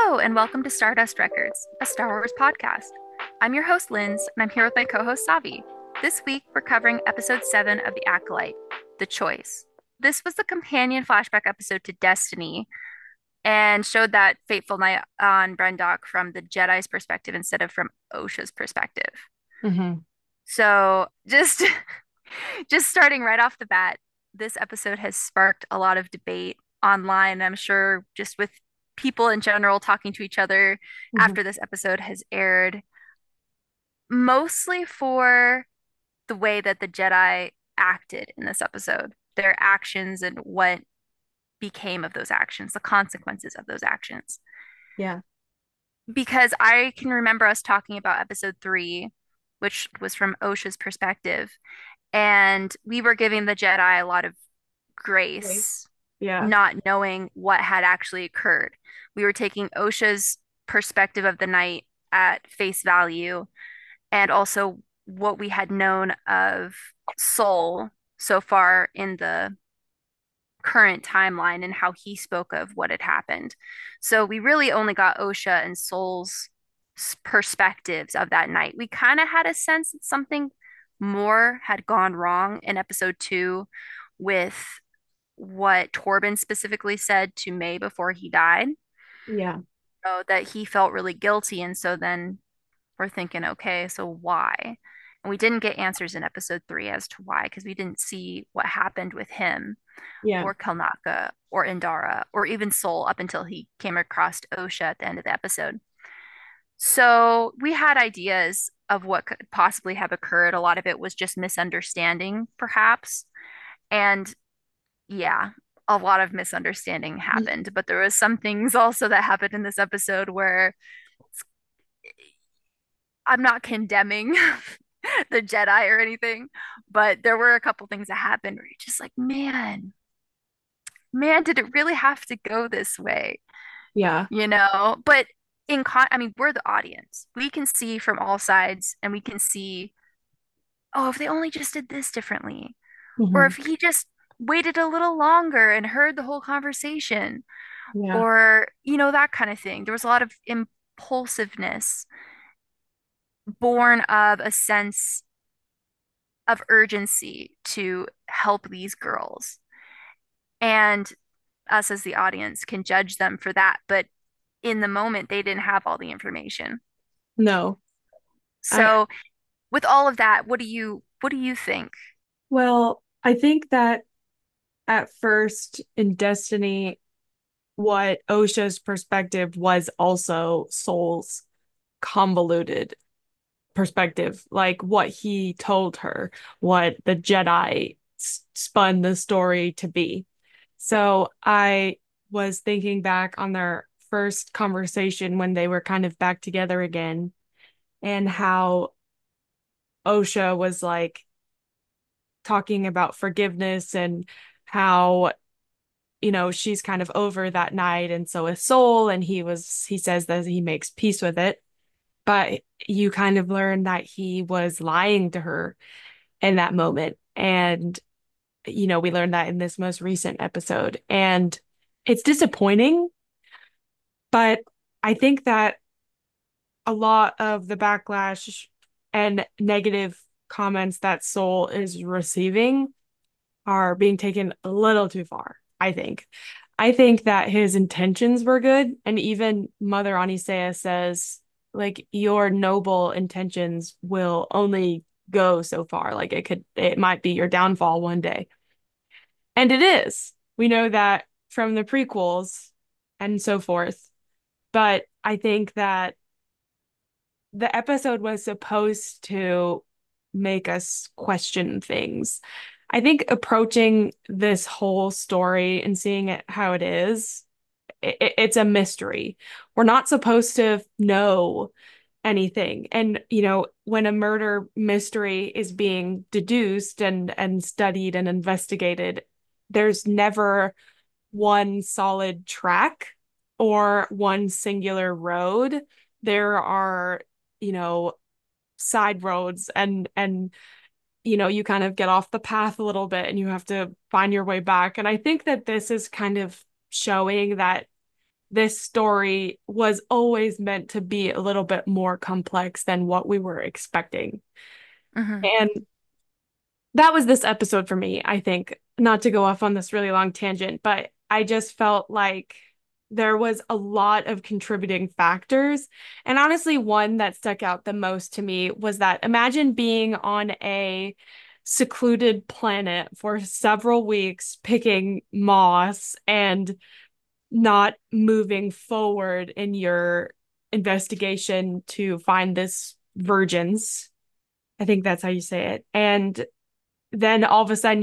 Hello, and welcome to Stardust Records, a Star Wars podcast. I'm your host, Linz, and I'm here with my co host, Savi. This week, we're covering episode 7 of The Acolyte, The Choice. This was the companion flashback episode to Destiny and showed that fateful night on Brendok from the Jedi's perspective instead of from Osha's perspective. Hmm. So, just starting right off the bat, this episode has sparked a lot of debate online. I'm sure just with people in general talking to each other Hmm. after this episode has aired, mostly for the way that the Jedi acted in this episode, their actions and what became of those actions, the consequences of those actions. Yeah. Because I can remember us talking about episode 3, which was from Osha's perspective, and we were giving the Jedi a lot of Right. grace, Yeah. not knowing what had actually occurred. We were taking Osha's perspective of the night at face value and also what we had known of Soul so far in the current timeline and how he spoke of what had happened. So we really only got Osha and Soul's perspectives of that night. We kind of had a sense that something more had gone wrong in episode 2 with what Torben specifically said to May before he died. Yeah. So that he felt really guilty. And so then we're thinking, okay, so why? And we didn't get answers in episode 3 as to why, because we didn't see what happened with him Yeah. or Kelnaka or Indara or even Soul up until he came across Osha at the end of the episode. So we had ideas of what could possibly have occurred. A lot of it was just misunderstanding, perhaps. And yeah, a lot of misunderstanding happened. But there was some things also that happened in this episode where I'm not condemning the Jedi or anything, but there were a couple things that happened where you're just like, man, did it really have to go this way? Yeah. But I mean, we're the audience. We can see from all sides and we can see, oh, if they only just did this differently, or Hmm. if he just waited a little longer and heard the whole conversation, Yeah. or, that kind of thing. There was a lot of impulsiveness born of a sense of urgency to help these girls. And us as the audience can judge them for that. But in the moment, they didn't have all the information. No. I So with all of that, what do you think? I think that at first in Destiny, what Osha's perspective was also Soul's convoluted perspective, like what he told her, what the Jedi spun the story to be. So I was thinking back on their first conversation when they were kind of back together again and how Osha was like talking about forgiveness and how, she's kind of over that night and so is Soul and he says that he makes peace with it. But you kind of learn that he was lying to her in that moment. And, we learned that in this most recent episode. And it's disappointing, but I think that a lot of the backlash and negative comments that Soul is receiving are being taken a little too far, I think. I think that his intentions were good. And even Mother Anisea says, like, your noble intentions will only go so far. Like, it might be your downfall one day. And it is. We know that from the prequels and so forth. But I think that the episode was supposed to make us question things. I think approaching this whole story and seeing it how it is, it's a mystery. We're not supposed to know anything. And, when a murder mystery is being deduced and studied and investigated, there's never one solid track or one singular road. There are, you know, side roads and you kind of get off the path a little bit and you have to find your way back. And I think that this is kind of showing that this story was always meant to be a little bit more complex than what we were expecting. Hmm. And that was this episode for me, I think. Not to go off on this really long tangent, but I just felt like there was a lot of contributing factors. And honestly, one that stuck out the most to me was that imagine being on a secluded planet for several weeks, picking moss and not moving forward in your investigation to find this virgins. I think that's how you say it. And then all of a sudden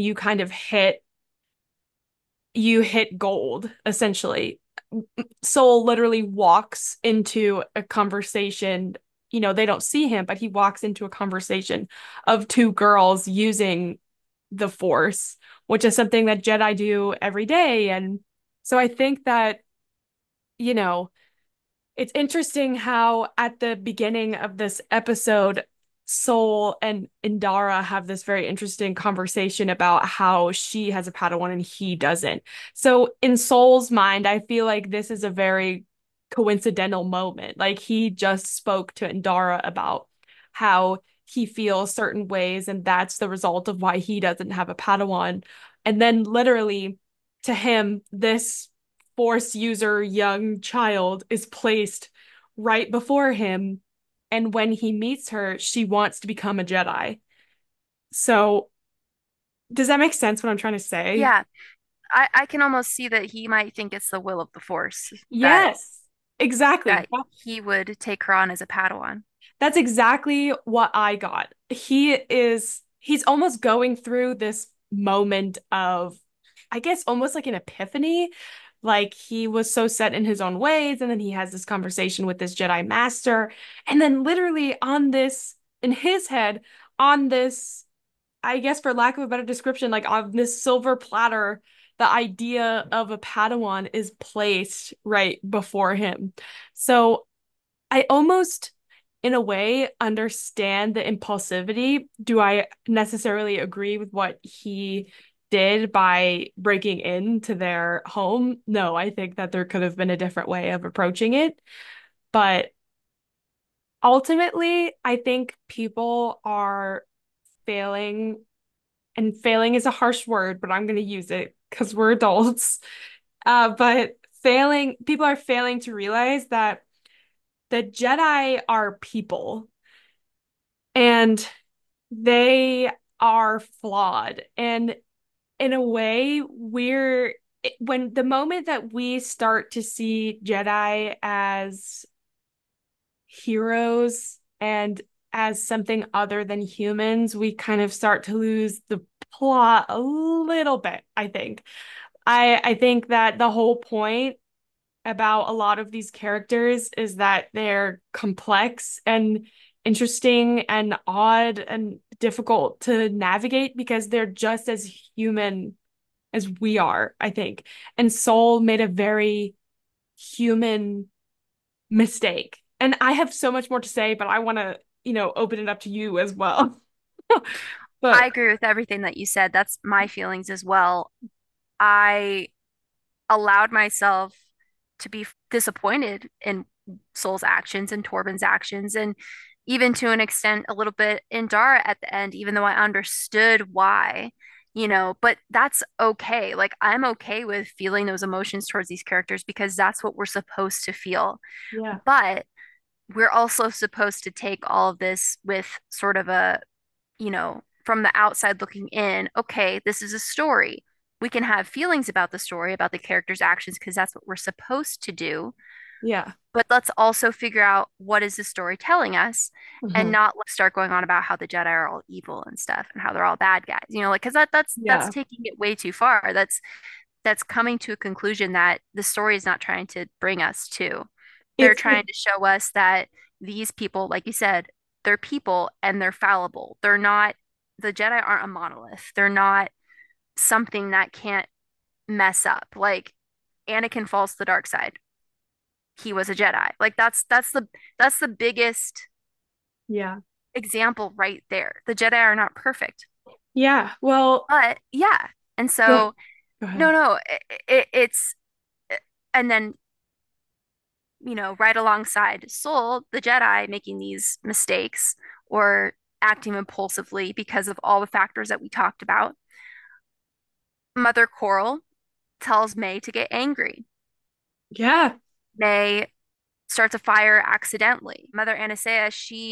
you hit gold essentially. Soul literally walks into a conversation. They don't see him, but he walks into a conversation of two girls using the Force, which is something that Jedi do every day. And so I think that, you know, it's interesting how at the beginning of this episode, Soul and Indara have this very interesting conversation about how she has a Padawan and he doesn't. So in Soul's mind, I feel like this is a very coincidental moment. Like he just spoke to Indara about how he feels certain ways, and that's the result of why he doesn't have a Padawan. And then literally to him, this Force user young child is placed right before him. And when he meets her, she wants to become a Jedi. So, does that make sense what I'm trying to say? Yeah, I can almost see that he might think it's the will of the Force that Yes, exactly. that he would take her on as a Padawan. That's exactly what I got. He's almost going through this moment of, I guess, almost like an epiphany. Like he was so set in his own ways, and then he has this conversation with this Jedi Master. And then, literally, in his head, on this, I guess, for lack of a better description, like on this silver platter, the idea of a Padawan is placed right before him. So, I almost, in a way, understand the impulsivity. Do I necessarily agree with what he did by breaking into their home? No, I think that there could have been a different way of approaching it. But ultimately, I think people are failing, and failing is a harsh word, but I'm going to use it because we're adults. But people are failing to realize that the Jedi are people and they are flawed. And in a way, when the moment that we start to see Jedi as heroes and as something other than humans, we kind of start to lose the plot a little bit, I think. I think that the whole point about a lot of these characters is that they're complex and interesting and odd and difficult to navigate because they're just as human as we are, I think. And Soul made a very human mistake. And I have so much more to say, but I want to, open it up to you as well. I But agree with everything that you said. That's my feelings as well. I allowed myself to be disappointed in Soul's actions and Torben's actions, and even to an extent, a little bit in Dara at the end, even though I understood why, but that's okay. Like, I'm okay with feeling those emotions towards these characters because that's what we're supposed to feel. yeah, But we're also supposed to take all of this with sort of from the outside looking in, okay, this is a story. We can have feelings about the story, about the character's actions, because that's what we're supposed to do. yeah. But let's also figure out what is the story telling us and Mhm. not start going on about how the Jedi are all evil and stuff and how they're all bad guys. Like because that's Yeah. taking it way too far. That's coming to a conclusion that the story is not trying to bring us to. They're It's trying to show us that these people, like you said, they're people and they're fallible. They're not, the Jedi aren't a monolith. They're not something that can't mess up. Like Anakin falls to the dark side. He was a Jedi. Like that's the biggest yeah. example right there. The Jedi are not perfect. Yeah. Well, But yeah. And go, so go no, ahead. no, it's and then right alongside Soul, the Jedi, making these mistakes or acting impulsively because of all the factors that we talked about. Mother Coral tells May to get angry. Yeah. May starts a fire accidentally. Mother Anastasia,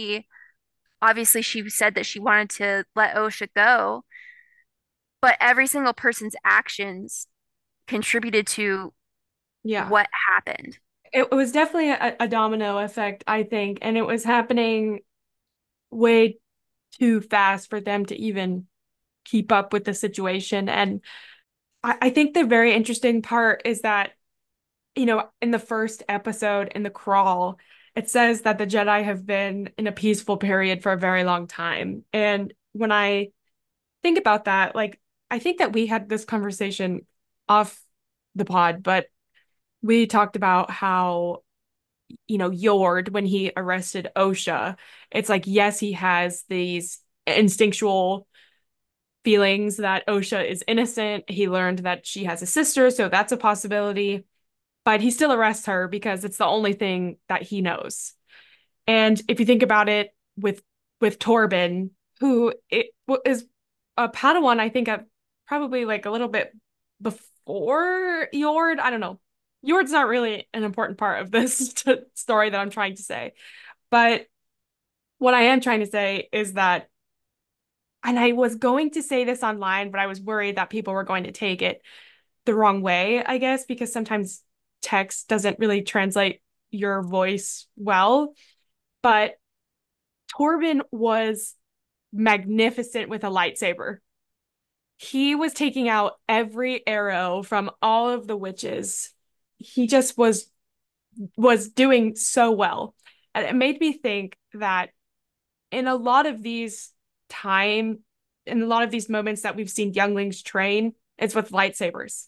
she said that she wanted to let Osha go, but every single person's actions contributed to Yeah. what happened. It was definitely a domino effect, I think, and it was happening way too fast for them to even keep up with the situation. And I think the very interesting part is that, in the first episode in the crawl, it says that the Jedi have been in a peaceful period for a very long time. And when I think about that, like, I think that we had this conversation off the pod, but we talked about how, Yord, when he arrested Osha, it's like, yes, he has these instinctual feelings that Osha is innocent. He learned that she has a sister, so that's a possibility. But he still arrests her because it's the only thing that he knows. And if you think about it with Torben, who is a Padawan, I think probably like a little bit before Yord. I don't know. Yord's not really an important part of this story that I'm trying to say. But what I am trying to say is that, and I was going to say this online, but I was worried that people were going to take it the wrong way, I guess, because sometimes text doesn't really translate your voice well. But Torben was magnificent with a lightsaber. He was taking out every arrow from all of the witches. He just was doing so well. And it made me think that in a lot of these time, in a lot of these moments that we've seen younglings train, it's with lightsabers.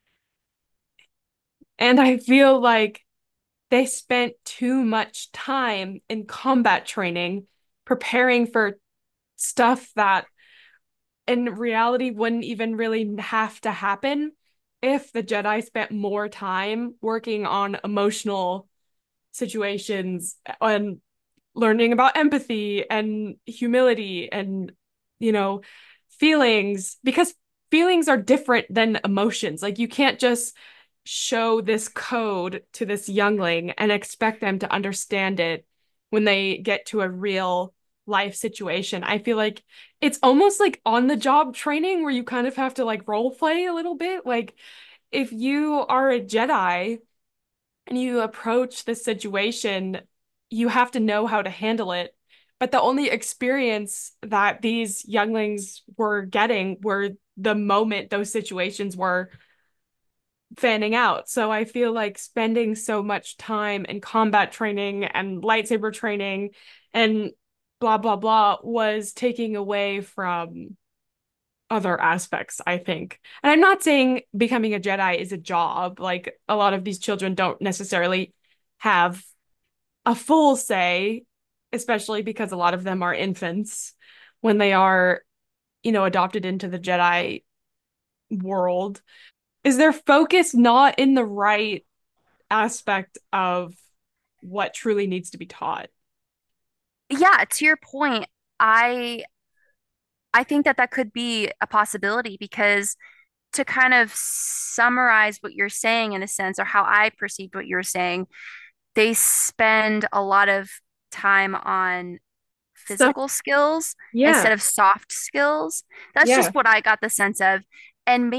And I feel like they spent too much time in combat training preparing for stuff that in reality wouldn't even really have to happen if the Jedi spent more time working on emotional situations and learning about empathy and humility and, you know, feelings, because feelings are different than emotions. Like, you can't just show this code to this youngling and expect them to understand it when they get to a real life situation. I feel like it's almost like on the job training where you kind of have to like role play a little bit. Like, if you are a Jedi and you approach this situation, you have to know how to handle it. But the only experience that these younglings were getting were the moment those situations were fanning out. So I feel like spending so much time in combat training and lightsaber training and blah, blah, blah was taking away from other aspects, I think. And I'm not saying becoming a Jedi is a job. Like, a lot of these children don't necessarily have a full say, especially because a lot of them are infants when they are, adopted into the Jedi world. Is their focus not in the right aspect of what truly needs to be taught? Yeah, to your point, I I think that that could be a possibility because to kind of summarize what you're saying in a sense, or how I perceived what you're saying, they spend a lot of time on Stuff. physical skills Yeah. instead of soft skills. That's Yeah. just what I got the sense of. And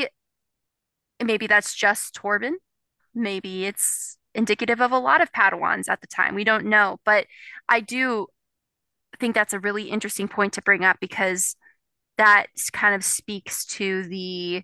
maybe that's just Torben. Maybe it's indicative of a lot of Padawans at the time. We don't know, but I do think that's a really interesting point to bring up because that kind of speaks to the,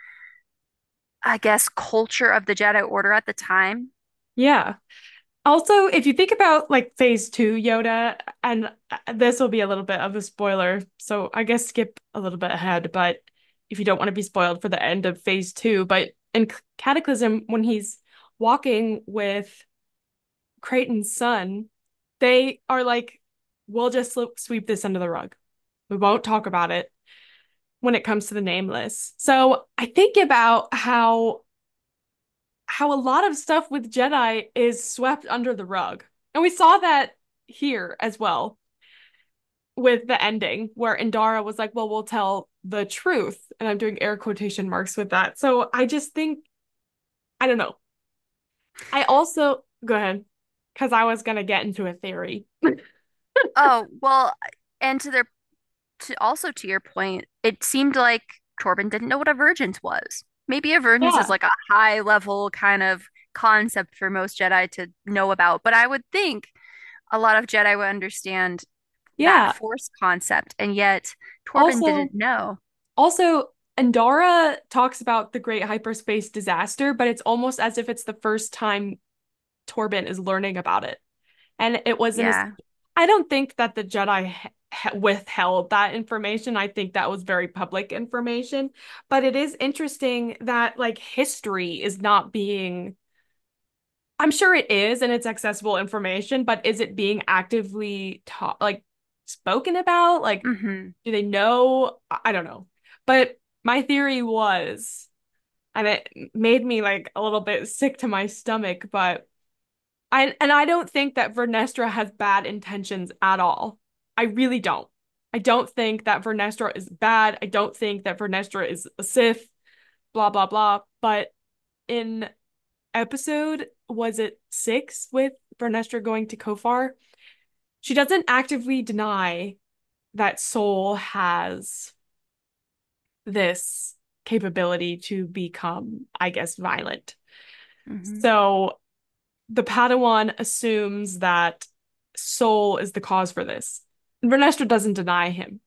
I guess, culture of the Jedi Order at the time. Yeah. Also, if you think about like phase two Yoda, and this will be a little bit of a spoiler, so I guess skip a little bit ahead, but if you don't want to be spoiled for the end of phase two, but in Cataclysm, when he's walking with Creighton's son, they are like, we'll just sweep this under the rug. We won't talk about it when it comes to the Nameless. So I think about how a lot of stuff with Jedi is swept under the rug. And we saw that here as well with the ending where Indara was like, well, we'll tell the truth. And I'm doing air quotation marks with that. So I just think, I don't know. I also, go ahead, because I was going to get into a theory. Oh, well, and to your point, it seemed like Torben didn't know what a virgins was. Maybe a virgins is Yeah. like a high level kind of concept for most Jedi to know about, but I would think a lot of Jedi would understand that Yeah. force concept, and yet Torben Also, didn't know. also, Andara talks about the Great Hyperspace Disaster, but it's almost as if it's the first time Torben is learning about it. And it was in a, Yeah. I don't think that the Jedi withheld that information. I think that was very public information. But it is interesting that like history is not being, I'm sure it is and it's accessible information, but is it being actively taught, like spoken about? Like, Hmm. do they know? I don't know. But my theory was, and it made me like a little bit sick to my stomach, but I don't think that Vernestra has bad intentions at all. I really don't. I don't think that Vernestra is bad. I don't think that Vernestra is a Sith, blah blah blah. But in episode, was it 6 with Vernestra going to Kofar? She doesn't actively deny that Soul has this capability to become, I guess, violent. Hmm. So the Padawan assumes that Soul is the cause for this. Vernestra doesn't deny him.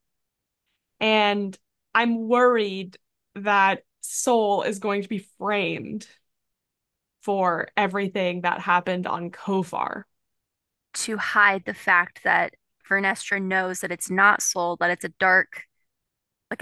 And I'm worried that Soul is going to be framed for everything that happened on Kofar. To hide the fact that Vernestra knows that it's not Soul, that it's a dark, like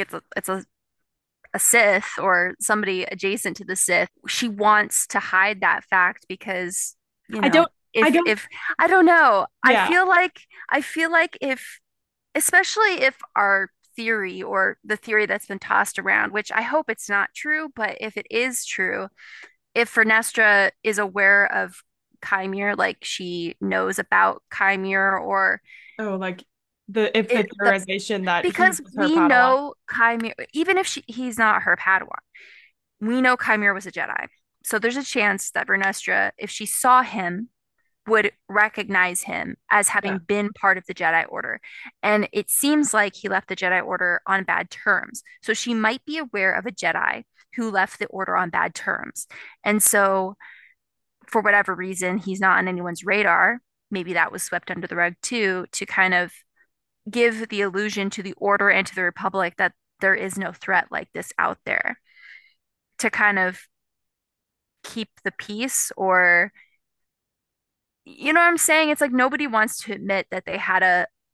a Sith or somebody adjacent to the Sith. She wants to hide that fact because, you I know, don't, I don't, if I don't know, yeah. I feel like if especially if our theory or the theory that's been tossed around, which I hope it's not true, but if it is true, if Vernestra is aware of Chimere, like she knows about Chimere, or Oh, like the the theorization that he because was her we Padawan. know Chimere, even if he's not her Padawan, we know Chimere was a Jedi. So there's a chance that Vernestra, if she saw him, would recognize him as Yeah. having been part of the Jedi Order. And it seems like he left the Jedi Order on bad terms. So she might be aware of a Jedi who left the Order on bad terms. And so, for whatever reason, he's not on anyone's radar. Maybe that was swept under the rug too, to kind of give the illusion to the Order and to the Republic that there is no threat like this out there, to kind of keep the peace, or you know what I'm saying? It's like nobody wants to admit that they had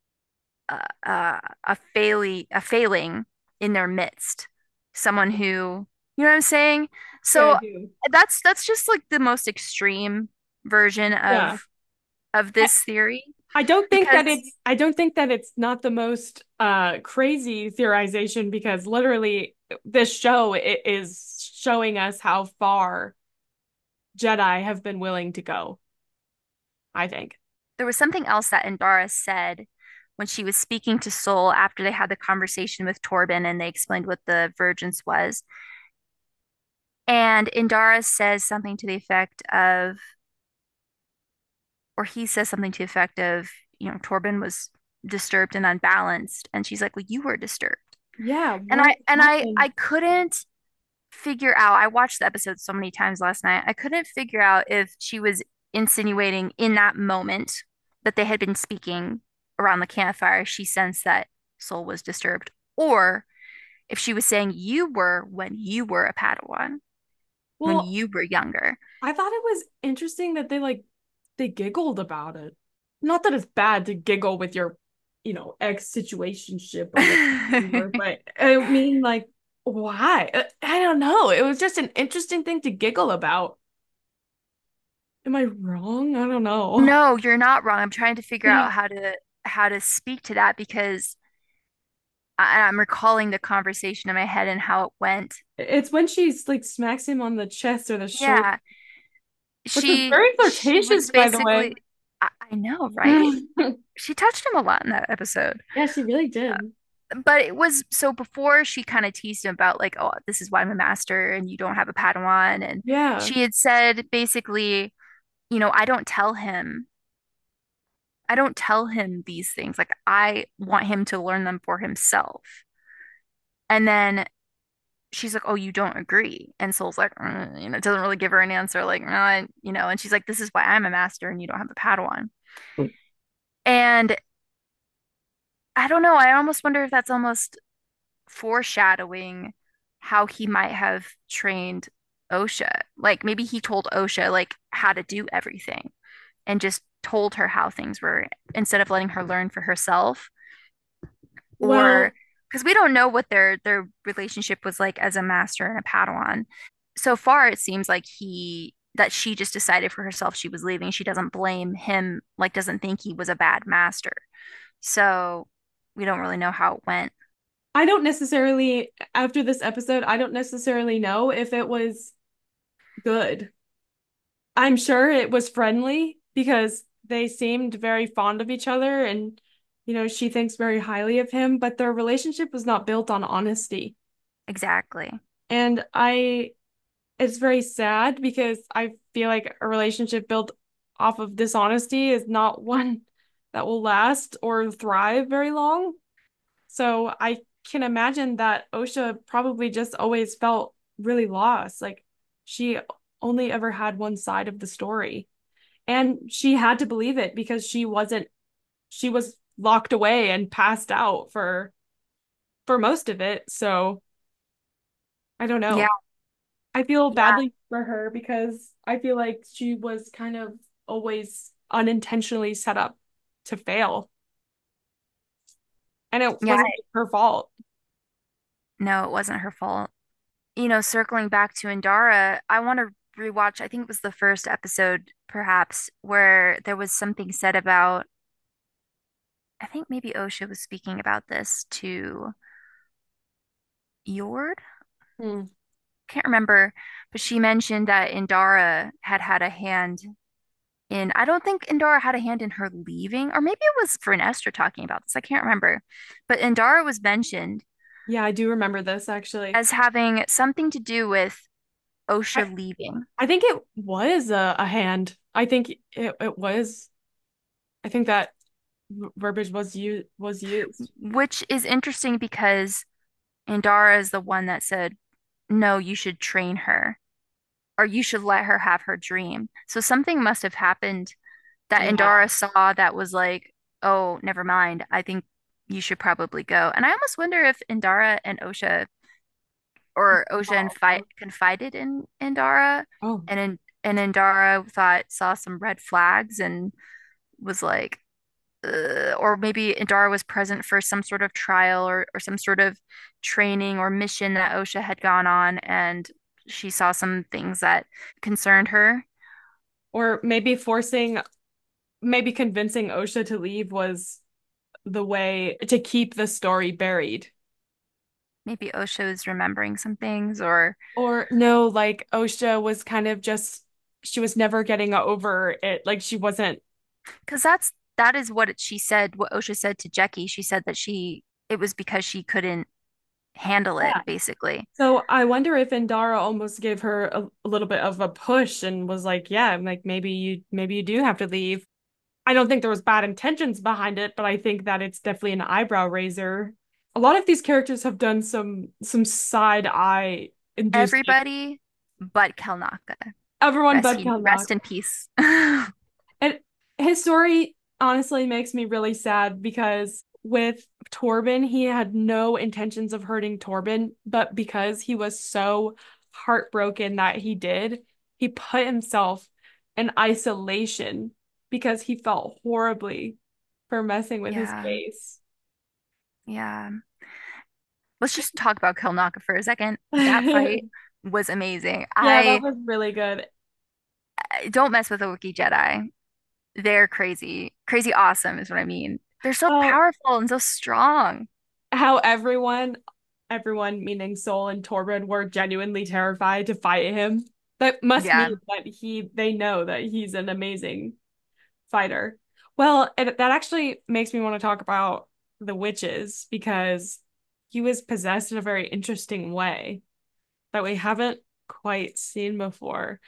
a failing in their midst. Someone who, you know what I'm saying? Yeah, I So do. that's just like the most extreme version Yeah. of I, this theory I don't think that because it's not the most crazy theorization because literally this show is showing us how far Jedi have been willing to go, I think. there was something else that Indara said when she was speaking to Soul after they had the conversation with Torben and they explained what the Vergence was. And Indara says something to the effect of, or he says something to the effect of, Torben was disturbed and unbalanced. And she's like, well, you were disturbed. Yeah, And what I happened? couldn't figure out, I watched the episode so many times last night. I couldn't figure out if she was insinuating in that moment that they had been speaking around the campfire, she sensed that Soul was disturbed, or if she was saying you were when you were a Padawan, when Well, you were younger. I thought it was interesting that they giggled about it. Not that it's bad to giggle with your, ex situationship or whatever, but I mean, like, why? I don't know. It was just an interesting thing to giggle about. Am I wrong? I don't know. No, you're not wrong. I'm trying to figure Yeah. out how to speak to that because I'm recalling the conversation in my head and how it went. It's when she's like smacks him on the chest or the shoulder. Yeah. which was she very she was flirtatious, by the way. basically I know, right? She touched him a lot in that episode. Yeah, she really did. But it was so before she kind of teased him about like, oh, this is why I'm a master and you don't have a Padawan. And Yeah. she had said basically, I don't tell him these things. Like I want him to learn them for himself. And then she's like, oh, you don't agree. And Soul's like, doesn't really give her an answer. Like, no, and she's like, this is why I'm a master and you don't have a Padawan. And I don't know. I almost wonder if that's almost foreshadowing how he might have trained Osha. Like maybe he told Osha like how to do everything and just told her how things were instead of letting her learn for herself. Or Well, because we don't know what their relationship was like as a master and a Padawan. So far, it seems like he that she just decided for herself she was leaving. She doesn't blame him, like doesn't think he was a bad master. So we don't really know how it went. I don't necessarily, after this episode, I don't necessarily know if it was good. I'm sure it was friendly because they seemed very fond of each other and, she thinks very highly of him, but their relationship was not built on honesty. Exactly. And it's very sad because I feel like a relationship built off of dishonesty is not one that will last or thrive very long. So I can imagine that Osha probably just always felt really lost. Like she only ever had one side of the story. And she had to believe it because she was locked away and passed out for most of it. So I don't Yeah. know. I feel Yeah. badly for her because I feel like she was kind of always unintentionally set up to fail. And it Yeah. wasn't her fault. No, it wasn't her fault. Circling back to Indara, I want to rewatch, I think it was the first episode, perhaps, where there was something said about, I think maybe Osha was speaking about this to Yord. Hmm. Can't remember, but she mentioned that Indara had had a hand in, I don't think Indara had a hand in her leaving, or maybe it was Vernestra talking about this. I can't remember. But Indara was mentioned Yeah, I do remember this actually. as having something to do with I, Osha leaving, I think it was a hand. I think it was. I think that verbiage was used. which is interesting because Indara is the one that said, no, you should train her or you should let her have her dream. So something must have happened that Yeah. Indara saw that was like, oh, never mind. I think you should probably go. And I almost wonder if Indara and Osha or Osha and Fight Oh. confided in Indara Oh. and Indara saw some red flags and was like, or maybe Indara was present for some sort of trial or some sort of training or mission that Osha had gone on, and she saw some things that concerned her. Or maybe convincing Osha to leave was the way to keep the story buried. Maybe Osha was remembering some things, or Or no, like Osha was kind of just she was never getting over it. Like she wasn't. because that is what she said, what Osha said to Jackie. She said that it was because she couldn't handle it, Yeah. basically. So I wonder if Indara almost gave her a little bit of a push and was like, yeah, like maybe you do have to leave. I don't think there was bad intentions behind it, but I think that it's definitely an eyebrow raiser. A lot of these characters have done some side eye inducing. Everybody but Kelnaka. Everyone but Kelnok. Rest in peace. And his story honestly makes me really sad because with Torben, he had no intentions of hurting Torben, but because he was so heartbroken that he did, he put himself in isolation because he felt horribly for messing with his Yeah, face. yeah. Let's just talk about Kelnaka for a second. That fight was amazing. Yeah, that was really good. I don't mess with a Wookiee Jedi. They're crazy. Crazy awesome is what I mean. They're so Oh, powerful and so strong. how everyone meaning Soul and Torben were genuinely terrified to fight him. That must Yeah. mean that they know that he's an amazing fighter. Well, that actually makes me want to talk about the witches because he was possessed in a very interesting way that we haven't quite seen before.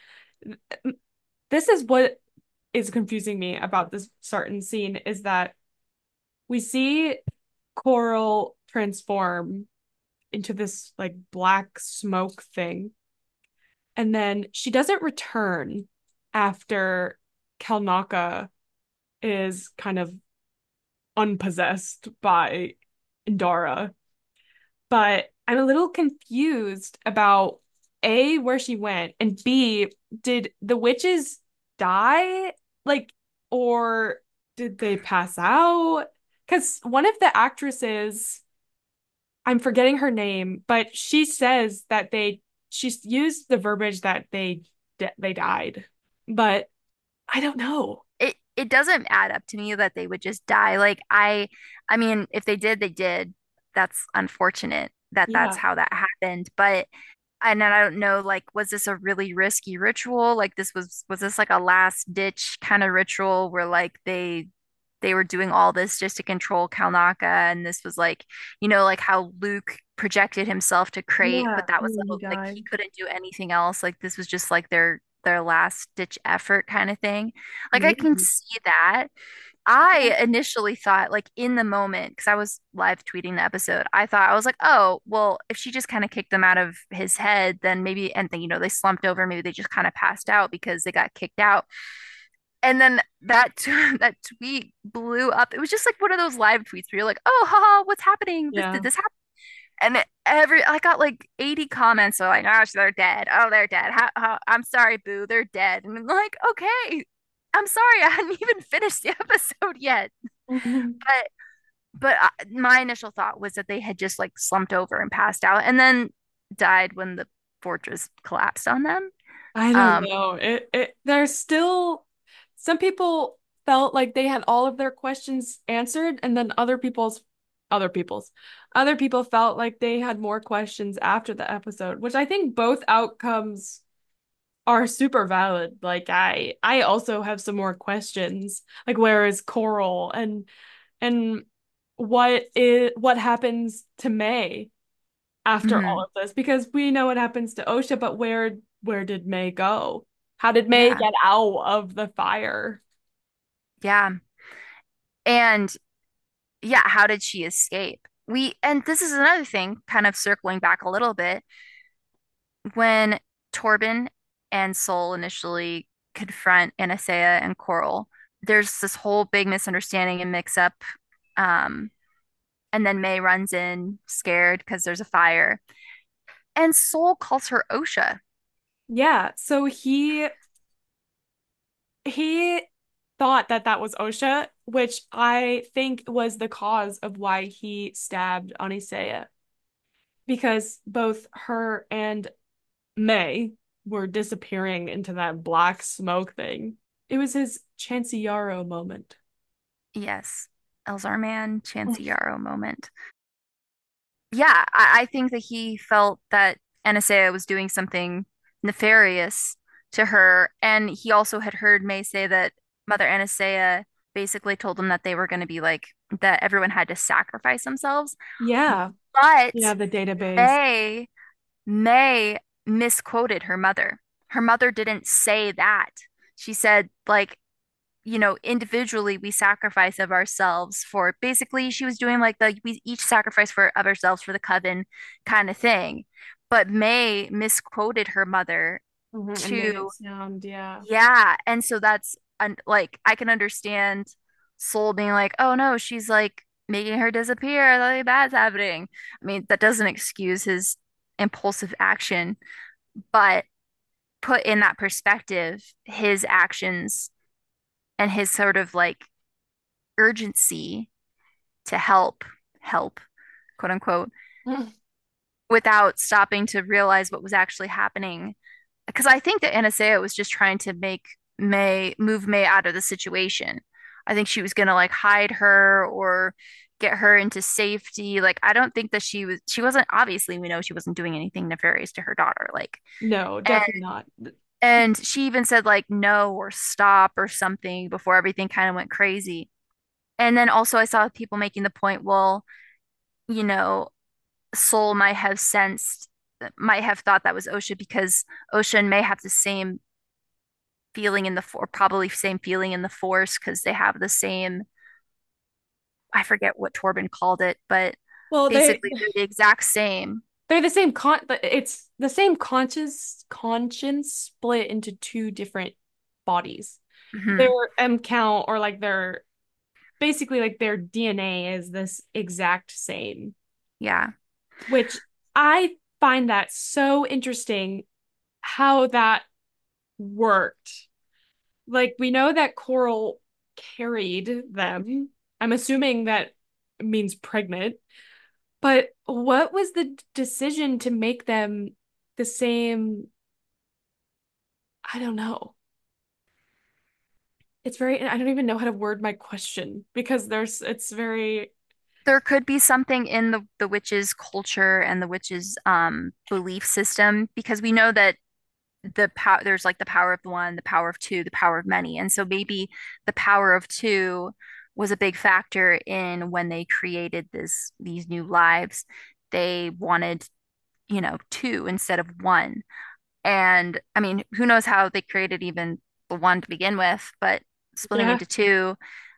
This is what is confusing me about this certain scene is that we see Coral transform into this like black smoke thing, and then she doesn't return after Kalnaka is kind of unpossessed by Indara. But I'm a little confused about A, where she went, and B, did the witches die? Like, or did they pass out? Because one of the actresses, I'm forgetting her name, but she says that she's used the verbiage that they died. But I don't know. It doesn't add up to me that they would just die. Like I mean, if they did, they did. That's unfortunate that that's Yeah. how that happened. But and then I don't know, like, was this a really risky ritual? Like was this like a last ditch kind of ritual where like they were doing all this just to control Kalnaka, and this was like, like how Luke projected himself to Crate, Yeah, but that and was then he like he died. couldn't do anything else. Like this was just like their last ditch effort kind of thing. Like I can Maybe. see that. I initially thought, like in the moment, because I was live tweeting the episode, I was like, oh, well, if she just kind of kicked them out of his head, then maybe, and then, they slumped over, maybe they just kind of passed out because they got kicked out. And then that tweet blew up. It was just like one of those live tweets where you're like, oh, haha, what's happening? Did Yeah. this happen? And I got like 80 comments. So like, gosh, they're dead. Oh, they're dead. I'm sorry, boo, they're dead. And I'm like, okay, I'm sorry, I hadn't even finished the episode yet. But my initial thought was that they had just like slumped over and passed out, and then died when the fortress collapsed on them. I don't Um, know. There's still some people felt like they had all of their questions answered, and then other people's other people felt like they had more questions after the episode, which I think both outcomes are super valid. Like I also have some more questions. Like where is Coral and what happens to May after all mhm, of this? Because we know what happens to Osha, but where did May go? How did May yeah, get out of the fire? yeah, and yeah, how did she escape? And this is another thing, kind of circling back a little bit, when Torben and Sol initially confront Anastasia and Coral, there's this whole big misunderstanding and mix up. Um, and then May runs in scared because there's a fire. And Sol calls her Osha. Yeah, so he thought that that was Osha, which I think was the cause of why he stabbed Anisea, because both her and May were disappearing into that black smoke thing. It was his Chansey Yarrow moment. Yes, Elzar Man, Chansey Yarrow moment. Yeah, I think that he felt that Anastasia was doing something nefarious to her. And he also had heard May say that Mother Anastasia basically told them that they were going to be like, that everyone had to sacrifice themselves. Yeah, But yeah, the database. May, May misquoted her mother. Her mother didn't say that. She said, like, individually we sacrifice of ourselves for basically she was doing like the we each sacrifice for of ourselves for the coven kind of thing. But May misquoted her mother And made to, it sound, yeah. yeah. And so that's like I can understand Soul being like, oh no, she's like making her disappear, something bad's happening. I mean, that doesn't excuse his impulsive action, but put in that perspective, his actions and his sort of like urgency to help, quote unquote, without stopping to realize what was actually happening. Because I think that Anastasia was just trying to move May out of the situation. I think she was gonna like hide her or get her into safety. Like, I don't think that she wasn't, obviously, we know she wasn't doing anything nefarious to her daughter. Like, No, and, definitely not. and she even said, like, no or stop or something before everything kind of went crazy. And then also, I saw people making the point, well, you know, Soul might have thought that was Osha because Osha may have the same feeling in the for probably same feeling in the Force because they have the same, I forget what Torben called it, but Well, basically they're the exact same. they're the same it's the same conscience split into two different bodies. Their Hmm. M count or like their basically like their DNA is this exact same, Yeah. which I find that so interesting how that worked. Like we know that Coral carried them. I'm assuming that means pregnant. But what was the decision to make them the same? I don't know. It's very, I don't even know how to word my question because it's very, There could be something in the witch's culture and the witch's belief system because we know that the power there's like the power of one, the power of two, the power of many. And so maybe the power of two was a big factor in when they created these new lives. They wanted, two instead of one. And I mean, who knows how they created even the one to begin with, but splitting yeah, into two,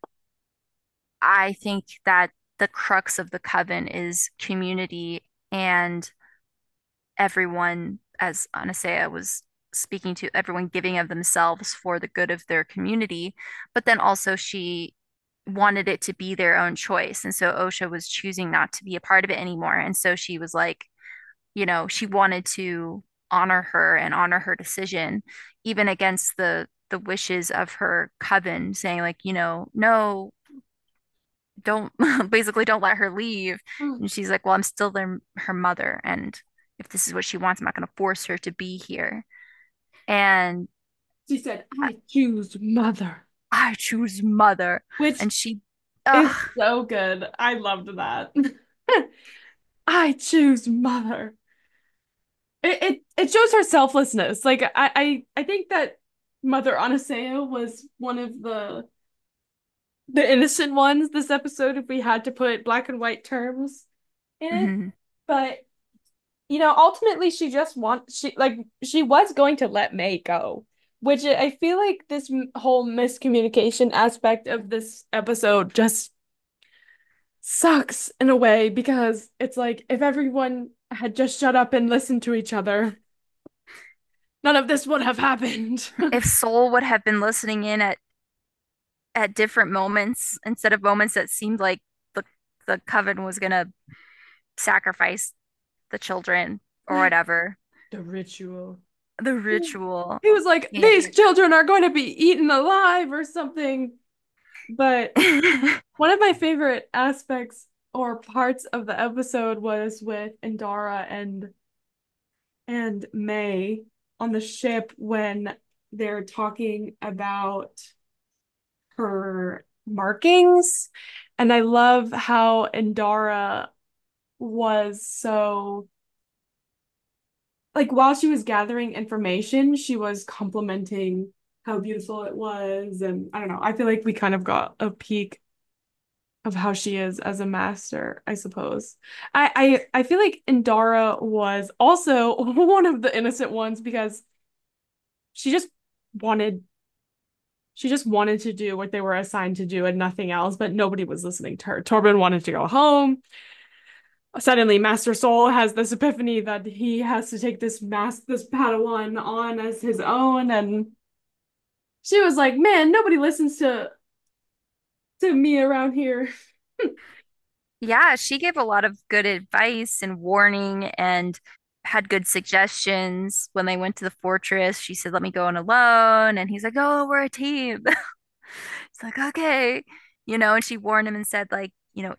I think that the crux of the coven is community and everyone, as Anasea was speaking to, everyone giving of themselves for the good of their community. But then also she wanted it to be their own choice. And so Osha was choosing not to be a part of it anymore. And so she was like, she wanted to honor her and honor her decision, even against the wishes of her coven, saying like, no, don't basically don't let her leave. And she's like, well, I'm still her mother, and if this is what she wants, I'm not going to force her to be here. And she said, I choose mother, I choose mother. which And she, is ugh, so good. I loved that. I choose mother. It shows her selflessness. Like I think that Mother Anaseo was one of the innocent ones this episode if we had to put black and white terms in it. mhm. But ultimately she was going to let May go, which I feel like this whole miscommunication aspect of this episode just sucks in a way because it's like if everyone had just shut up and listened to each other, none of this would have happened. If Soul would have been listening in at different moments instead of moments that seemed like the coven was gonna sacrifice the children or whatever, The ritual. the ritual. He was like, Yeah. these children are going to be eaten alive or something. But one of my favorite aspects or parts of the episode was with Indara and May on the ship when they're talking about her markings. And I love how Indara was so like while she was gathering information, she was complimenting how beautiful it was. And I don't know, I feel like we kind of got a peek of how she is as a master, I suppose. I feel like Indara was also one of the innocent ones because she just wanted she just wanted to do what they were assigned to do and nothing else, but nobody was listening to her. Torben wanted to go home. Suddenly, Master Soul has this epiphany that he has to take this Padawan on as his own, and she was like, "Man, nobody listens to me around here." Yeah, she gave a lot of good advice and warning and had good suggestions when they went to the fortress. She said, let me go in alone. And he's like, oh, we're a team. It's like, okay. And she warned him and said, like,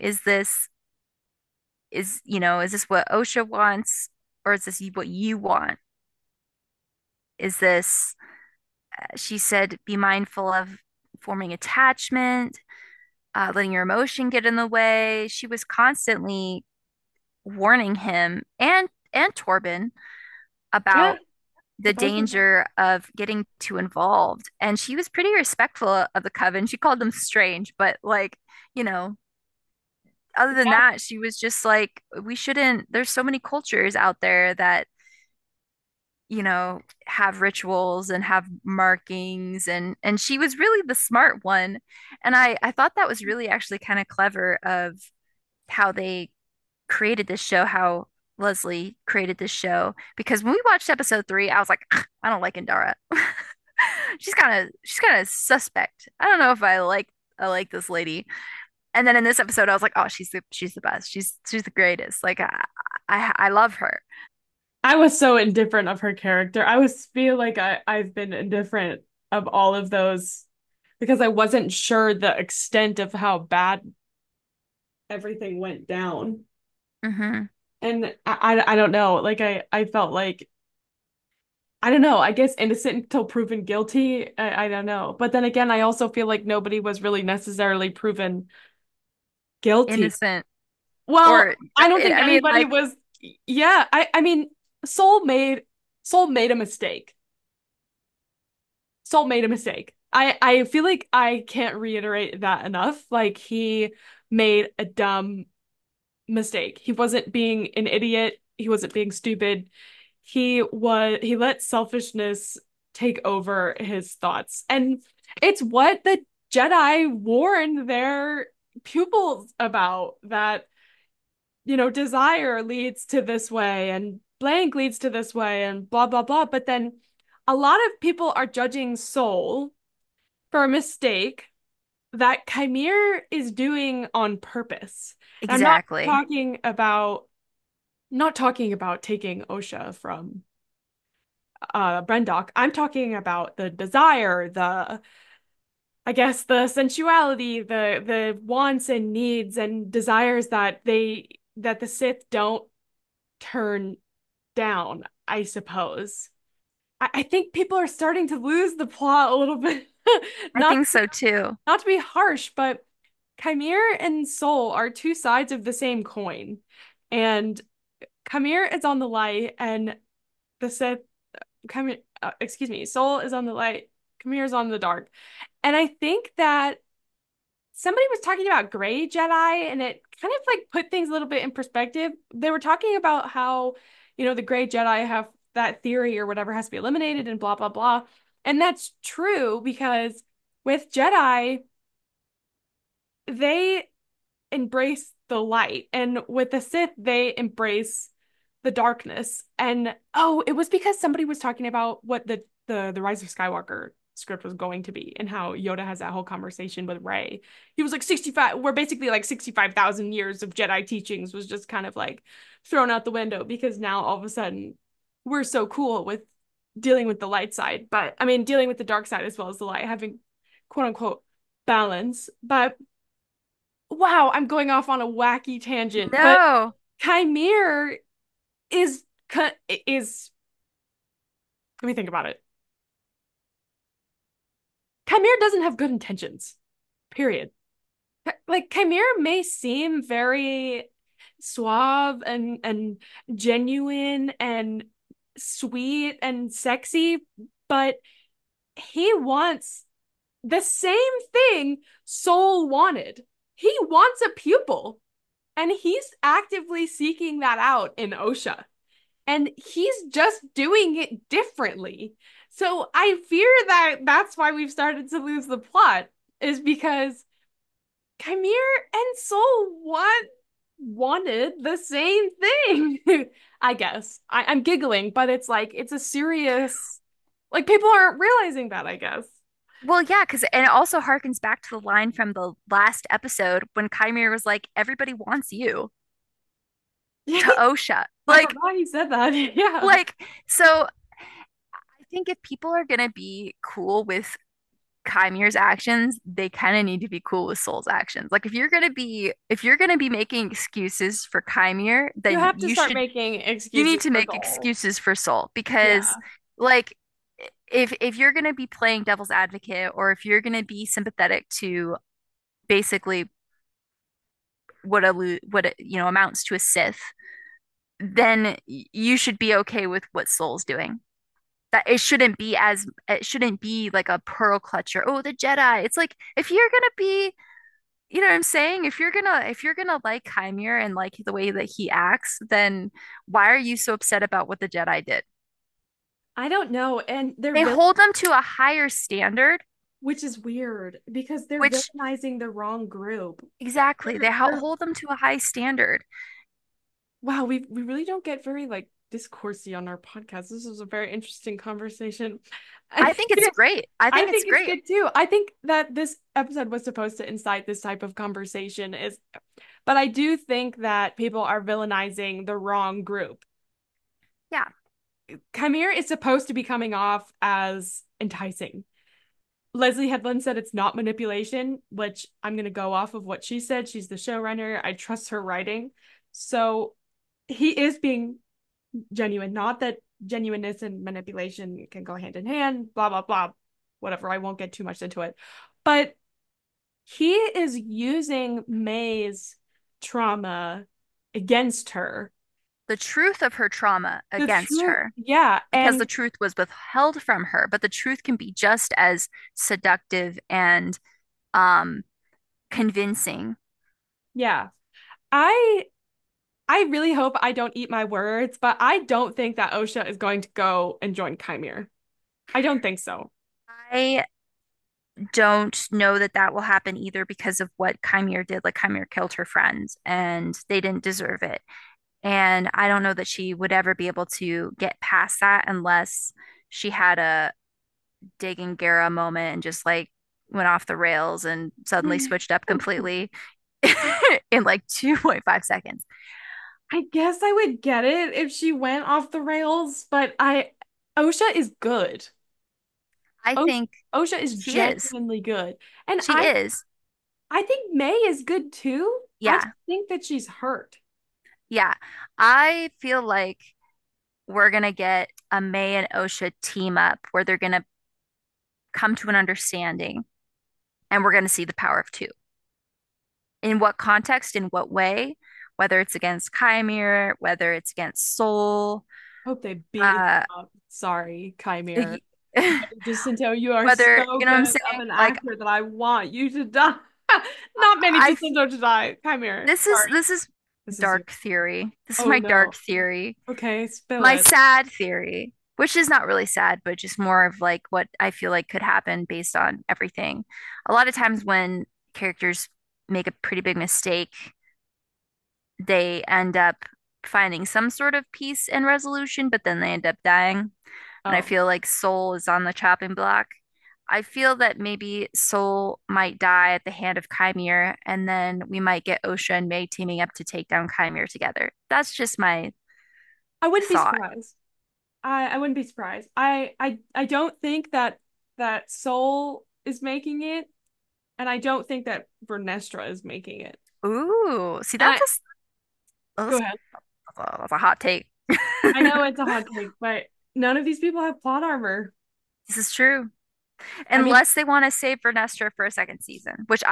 is this what OSHA wants? Or is this what you want? Is this, she said, be mindful of forming attachment. letting your emotion get in the way. She was constantly warning him and Torben Yeah, about the both of them. danger of getting too involved. And she was pretty respectful of the coven. She called them strange, but like, you know, other than Yeah. that, she was just like, we shouldn't, there's so many cultures out there that, have rituals and have markings and she was really the smart one. And I thought that was really actually kind of clever of how they created this show, how Leslie created this show. Because when we watched episode 3, I was like, "Ugh, I don't like Indara. She's kind of suspect. I don't know if I like this lady." And then in this episode, I was like, "Oh, she's the best. She's the greatest. Like I love her." I was so indifferent of her character. I was feel like I've been indifferent of all of those because I wasn't sure the extent of how bad everything went down. Hmm. And I don't know. Like I felt like I don't know. I guess innocent until proven guilty. I don't know. But then again, I also feel like nobody was really necessarily proven guilty. Innocent Well, or I don't think I mean, anybody like, was. Yeah, I mean, Soul made Soul made a mistake. Soul made a mistake. I feel like I can't reiterate that enough. Like he made a dumb mistake. He wasn't being an idiot. He wasn't being stupid. He let selfishness take over his thoughts. And it's what the Jedi warned their pupils about that, desire leads to this way and blank leads to this way and blah blah blah. But then a lot of people are judging Soul for a mistake that Chimere is doing on purpose. And I'm exactly. not talking about taking Osha from Brendock. I'm talking about the desire, I guess the sensuality, the wants and needs and desires that the Sith don't turn down, I suppose. I think people are starting to lose the plot a little bit. I Not think so too. not to be harsh, but Chimere and Soul are two sides of the same coin. And Chimere is on the light and the Sith Chimere, excuse me, Soul is on the light, Chimere is on the dark. And I think that somebody was talking about gray Jedi and it kind of like put things a little bit in perspective. They were talking about how, the gray Jedi have that theory or whatever has to be eliminated and blah blah blah. And that's true because with Jedi, they embrace the light and with the Sith, they embrace the darkness. And oh, it was because somebody was talking about what the Rise of Skywalker script was going to be and how Yoda has that whole conversation with Rey. He was like 65, we're basically like 65,000 years of Jedi teachings was just kind of like thrown out the window because now all of a sudden we're so cool with dealing with the light side. But I mean, dealing with the dark side as well as the light, having quote unquote balance. But wow, I'm going off on a wacky tangent, but No. Chimere is is let me think about it. Chimere doesn't have good intentions. Period. Like Chimere may seem very suave and genuine and sweet and sexy, but he wants the same thing Soul wanted. He wants a pupil, and he's actively seeking that out in Osha. And he's just doing it differently. So I fear that that's why we've started to lose the plot, is because Chimere and Soul wanted the same thing. I guess. I'm giggling, but it's like it's a serious like people aren't realizing that, I guess. Well, yeah, and it also harkens back to the line from the last episode when Chimera was like, "Everybody wants you," Yeah, to Osha. I forgot he said that. Yeah. Like, so I think if people are gonna be cool with Chimere's actions, they kind of need to be cool with Soul's actions. Like, if you're gonna be making excuses for Chimere, You then have to start making you need excuses to for make Soul. excuses for Soul because, Yeah. like, if you're gonna be playing devil's advocate or if you're gonna be sympathetic to basically what it, amounts to a Sith, then you should be okay with what Soul's doing. That it shouldn't be like a pearl clutcher. Oh, the Jedi. It's like if you're gonna be, you know what I'm saying? If you're gonna like Chimere and like the way that he acts, then why are you so upset about what the Jedi did? I don't know. And they're They vil hold them to a higher standard, which is weird because they're which villainizing the wrong group. exactly, They're hold them to a high standard. wow, we really don't get very like discoursey on our podcast. This is a very interesting conversation. I think it's great. I I think it's think it's great. good too. I think that this episode was supposed to incite this type of conversation is, but I do think that people are villainizing the wrong group. Yeah. Chimere is supposed to be coming off as enticing. Leslie Headland said it's not manipulation, which I'm going to go off of what she said. She's the showrunner. I trust her writing. So he is being genuine. Not that genuineness and manipulation can go hand in hand, blah, blah, blah, whatever. I won't get too much into it. But he is using May's trauma against her. The truth of her trauma The against truth, her, yeah. because the And truth was withheld from her, but the truth can be just as seductive and um convincing. yeah, I I really hope I don't eat my words, but I don't think that Osha is going to go and join Chimere. I don't think so. I don't know that that will happen either because of what Chimere did. Like Chimere killed her friends and they didn't deserve it. And I don't know that she would ever be able to get past that unless she had a Dagon Gera moment and just like went off the rails and suddenly switched up completely in like 2.5 seconds. I guess I would get it if she went off the rails, but Osha is good. I Osha, think Osha is she is. genuinely good. And She is. I think May is good too. I just Yeah. think that she's hurt. Yeah. I feel like we're going to get a May and Osha team up where they're going to come to an understanding and we're going to see the power of two. In what context, in what way, whether it's against Chimere, whether it's against Soul, Hope they beat him uh, up. Sorry, Chimere. whether, Just until you are you so know what I'm good of saying? an Like, actor that I want you to die. Not many I, deserve to die. Chimere. Sorry. this is This is you. dark theory. This is Oh my no. dark theory. Okay, spill My it. sad theory, which is not really sad, but just more of like what I feel like could happen based on everything. A lot of times when characters make a pretty big mistake, they end up finding some sort of peace and resolution, but then they end up dying. And I Oh, feel like Soul is on the chopping block. I feel that maybe Soul might die at the hand of Chimere, and then we might get Osha and May teaming up to take down Chimere together. That's just my I wouldn't be thought. surprised. I wouldn't be surprised. I don't think that Soul is making it, and I don't think that Vernestra is making it. Ooh, see, I oh, go ahead. that's a hot take. I know it's a hot take, but none of these people have plot armor. This is true. I mean, Unless they want to save Vernestra for a second season, which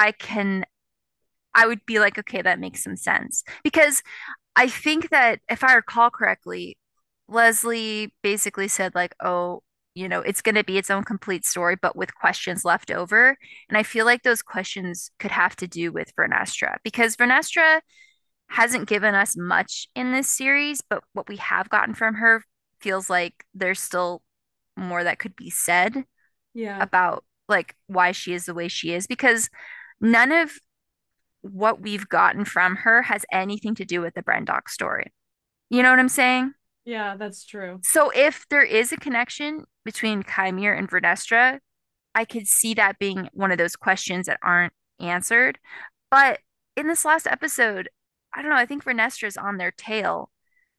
I would be like, okay, that makes some sense. Because I think that if I recall correctly, Leslie basically said, like, oh, it's going to be its own complete story, but with questions left over. And I feel like those questions could have to do with Vernestra because Vernestra hasn't given us much in this series, but what we have gotten from her feels like there's still more that could be said yeah. about like why she is the way she is because none of what we've gotten from her has anything to do with the Brendock story. You know what I'm saying? Yeah, that's true. So if there is a connection between Chimere and Vernestra, I could see that being one of those questions that aren't answered. But in this last episode, I don't know, I think Vernestra's on their tail.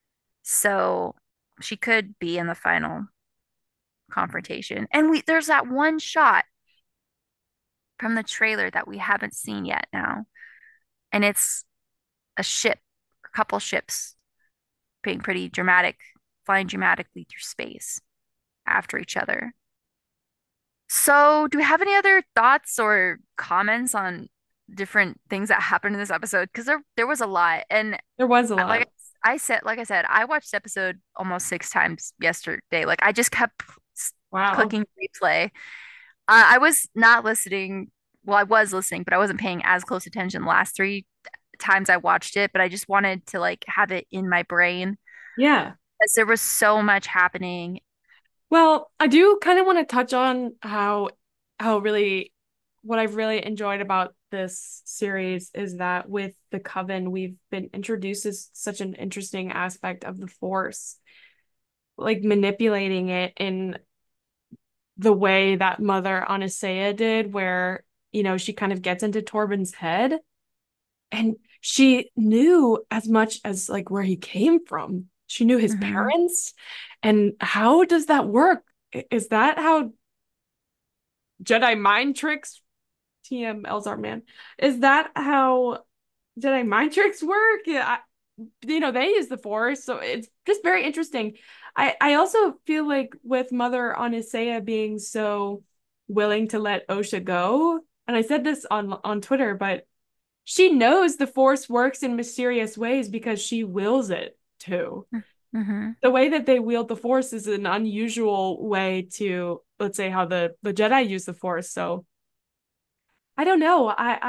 So she could be in the final confrontation. And there's that one shot from the trailer that we haven't seen yet now. And it's a ship, a couple ships being pretty dramatic, flying dramatically through space after each other. So, do we have any other thoughts or comments on different things that happened in this episode because there was a lot. And There was a like lot. like I said, I watched the episode almost 6 times yesterday. Like I just kept Wow. clicking replay. I was not listening. Well, I was listening, but I wasn't paying as close attention the last 3 times I watched it. But I just wanted to like have it in my brain Yeah. because there was so much happening. Well, I do kind of want to touch on how really what I've really enjoyed about this series is that with the Coven, we've been introduced as such an interesting aspect of the Force, like manipulating it in the way that Mother Anastasia did, where, she kind of gets into Torben's head and she knew as much as like where he came from. She knew his Hmm. parents. And how does that work? Is that how Jedi mind tricks TM Elzar man? Is that how Jedi mind tricks work? Yeah, they use the Force, so it's just very interesting. I also feel like with Mother Anastasia being so willing to let Osha go, and I said this on Twitter, but she knows the Force works in mysterious ways because she wills it to. Hmm. The way that they wield the Force is an unusual way to, let's say, how the Jedi use the Force. So I don't know.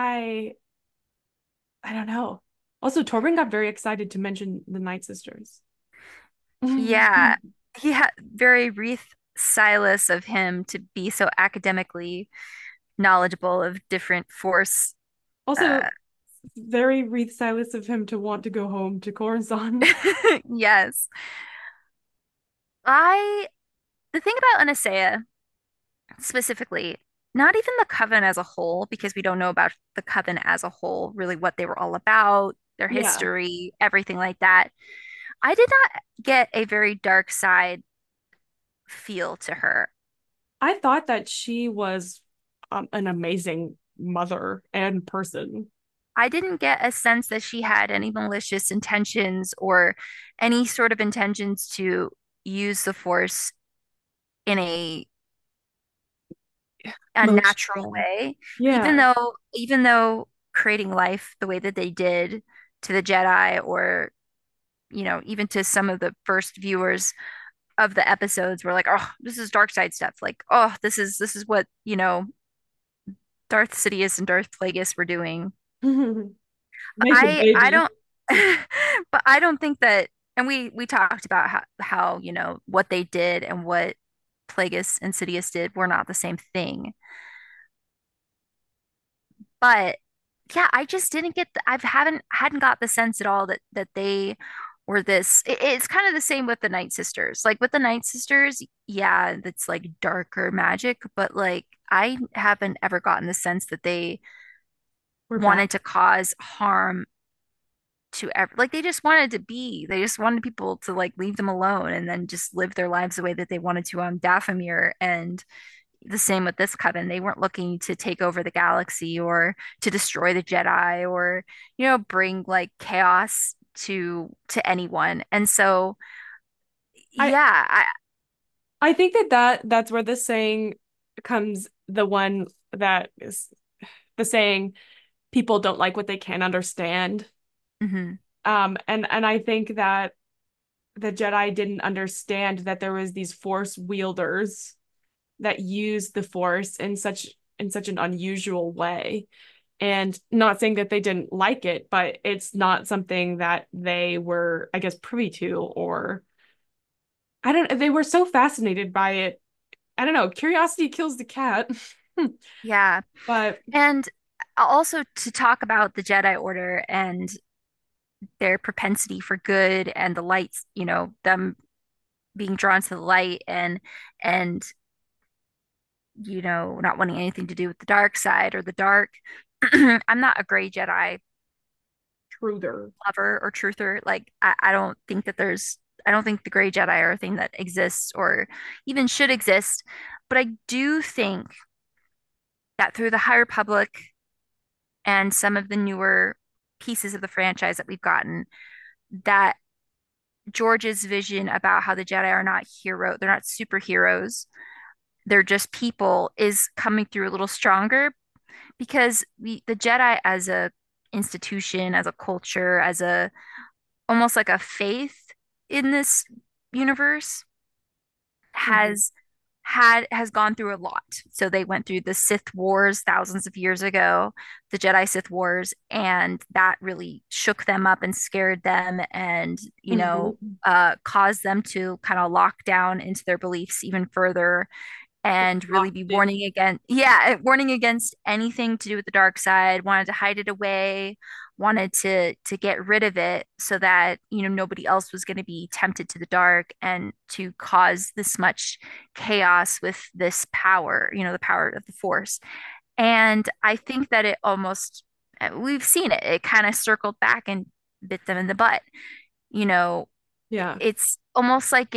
I don't know. Also, Torben got very excited to mention the Night Sisters. Yeah, he had very Reith Silas of him to be so academically knowledgeable of different force. Also, Uh, very Wreath Silas of him to want to go home to Coruscant. yes, I the thing about Anastasia specifically, not even the Coven as a whole, because we don't know about the Coven as a whole, really what they were all about, their Yeah, history, everything like that. I did not get a very dark side feel to her. I thought that she was an amazing mother and person. I didn't get a sense that she had any malicious intentions or any sort of intentions to use the Force in a unnatural Emotional. way, Yeah. even though creating life the way that they did to the Jedi or even to some of the first viewers of the episodes were like, oh, this is dark side stuff. Like, oh, this is what, Darth Sidious and Darth Plagueis were doing. Nice I baby. don't but I don't think that and we talked about how what they did and what Plagueis and Sidious did were not the same thing. But yeah, I just didn't get I haven't hadn't got the sense at all that they were this it's kind of the same with the Night Sisters. Like with the Night Sisters, yeah, that's like darker magic, but like I haven't ever gotten the sense that they We're back. wanted to cause harm to ever like they just wanted people to like leave them alone and then just live their lives the way that they wanted to on Dathomir. And the same with this coven. They weren't looking to take over the galaxy or to destroy the Jedi or bring like chaos to anyone. And so I yeah, I think that's where the saying comes, the one that is the saying, people don't like what they can't understand. mhm, And I think that the Jedi didn't understand that there was these Force wielders that used the Force in such an unusual way. And not saying that they didn't like it, but it's not something that they were, I guess, privy to, or I don't, they were so fascinated by it. I don't know, curiosity kills the cat. yeah. But And also to talk about the Jedi Order and their propensity for good and the lights, them being drawn to the light and not wanting anything to do with the dark side or the dark. I'm not a gray Jedi Truther. lover or truther. Like I don't think that I don't think the gray Jedi are a thing that exists or even should exist. But I do think that through the High Republic and some of the newer pieces of the franchise that we've gotten, that George's vision about how the Jedi are not they're not superheroes, they're just people is coming through a little stronger. because the Jedi as a institution, as a culture, as a almost like a faith in this universe Mhm. has gone through a lot. So they went through the Sith Wars thousands of years ago, the Jedi Sith Wars, and that really shook them up and scared them and, Mhm. caused them to kind of lock down into their beliefs even further and really be Exhausting. warning against anything to do with the dark side, wanted to hide it away, wanted to get rid of it so that, nobody else was going to be tempted to the dark and to cause this much chaos with this power, the power of the Force. And I think that it almost, we've seen it, it kind of circled back and bit them in the butt. You know, Yeah. it's almost like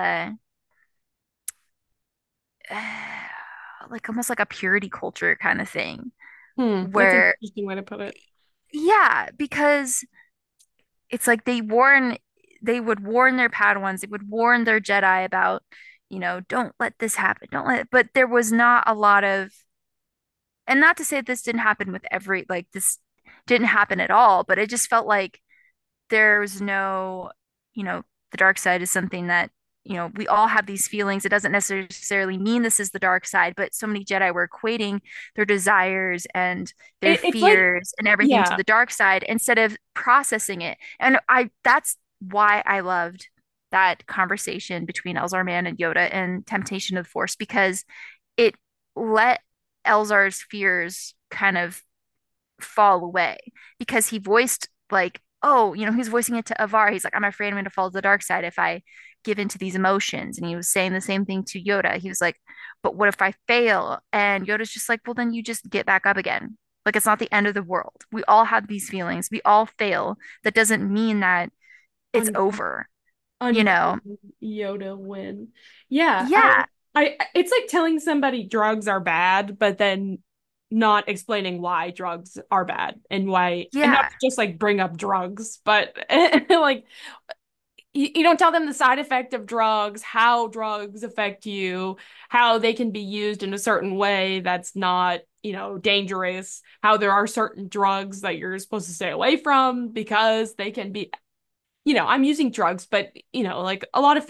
like almost like a purity culture kind of thing That's an where interesting way to put it. yeah, because it's like they would warn their Padawans, they would warn their Jedi about, don't let this happen, don't let but there was not a lot of, and not to say that this didn't happen with every, like this didn't happen at all, but it just felt like there's no, you know, the dark side is something that, we all have these feelings. It doesn't necessarily mean this is the dark side, but so many Jedi were equating their desires and their It's like, fears and everything to yeah, the dark side instead of processing it. And that's why I loved that conversation between Elzar Mann and Yoda and Temptation of the Force because it let Elzar's fears kind of fall away because he voiced like, oh, he's voicing it to Avar. He's like, I'm afraid I'm going to fall to the dark side if I give into these emotions. And he was saying the same thing to Yoda. He was like, but what if I fail? And Yoda's just like, well, then you just get back up again. Like, it's not the end of the world. We all have these feelings. We all fail. That doesn't mean that it's uncommon, over, you know? uncommon Yoda win. Yeah, Yeah. it's like telling somebody drugs are bad, but then not explaining why drugs are bad and why, and not Yeah. just like bring up drugs, but like you don't tell them the side effect of drugs, how drugs affect you, how they can be used in a certain way that's not, dangerous, how there are certain drugs that you're supposed to stay away from because they can be, I'm using drugs, but, like